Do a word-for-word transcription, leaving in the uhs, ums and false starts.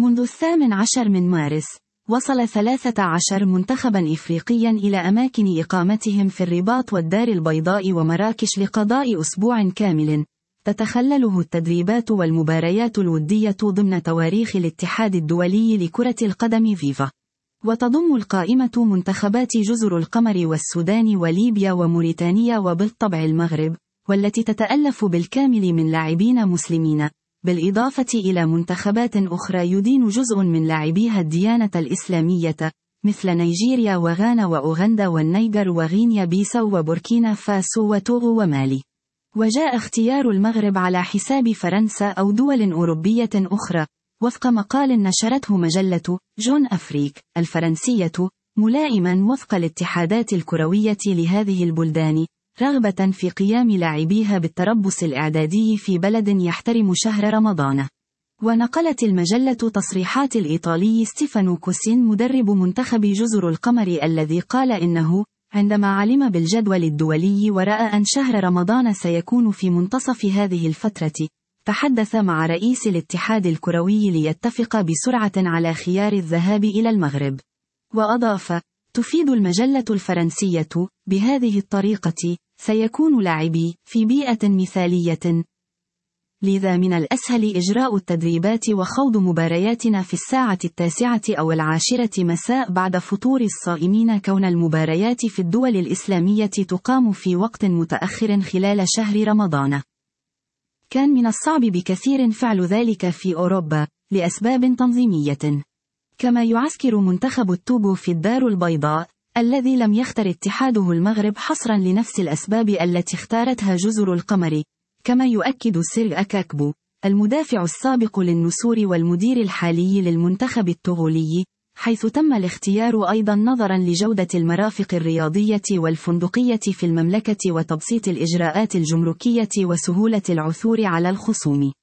منذ الثامن عشر من مارس، وصل ثلاثة عشر منتخبا إفريقيا إلى أماكن إقامتهم في الرباط والدار البيضاء ومراكش لقضاء أسبوع كامل تتخلله التدريبات والمباريات الودية ضمن تواريخ الاتحاد الدولي لكرة القدم فيفا. وتضم القائمة منتخبات جزر القمر والسودان وليبيا وموريتانيا وبالطبع المغرب، والتي تتألف بالكامل من لاعبين مسلمين، بالإضافة إلى منتخبات أخرى يدين جزء من لاعبيها الديانة الإسلامية، مثل نيجيريا وغانا وأوغندا والنيجر وغينيا بيساو وبوركينا فاسو وتوغو ومالي. وجاء اختيار المغرب على حساب فرنسا أو دول أوروبية أخرى، وفق مقال نشرته مجلة جون أفريك الفرنسية، ملائما وفق الاتحادات الكروية لهذه البلدان رغبة في قيام لاعبيها بالتربص الإعدادي في بلد يحترم شهر رمضان. ونقلت المجلة تصريحات الإيطالي ستيفانو كوسين مدرب منتخب جزر القمر، الذي قال إنه عندما علم بالجدول الدولي ورأى أن شهر رمضان سيكون في منتصف هذه الفترة، تحدث مع رئيس الاتحاد الكروي ليتفق بسرعة على خيار الذهاب إلى المغرب. وأضاف: تفيد المجلة الفرنسية: بهذه الطريقة سيكون لاعبي في بيئة مثالية، لذا من الأسهل إجراء التدريبات وخوض مبارياتنا في الساعة التاسعة أو العاشرة مساء بعد فطور الصائمين، كون المباريات في الدول الإسلامية تقام في وقت متأخر خلال شهر رمضان. كان من الصعب بكثير فعل ذلك في أوروبا لأسباب تنظيمية. كما يعسكر منتخب التوغو في الدار البيضاء، الذي لم يختر اتحاده المغرب حصرا لنفس الأسباب التي اختارتها جزر القمر، كما يؤكد سير أكاكبو المدافع السابق للنسور والمدير الحالي للمنتخب التوغولي، حيث تم الاختيار أيضا نظرا لجودة المرافق الرياضية والفندقية في المملكة وتبسيط الإجراءات الجمركية وسهولة العثور على الخصوم.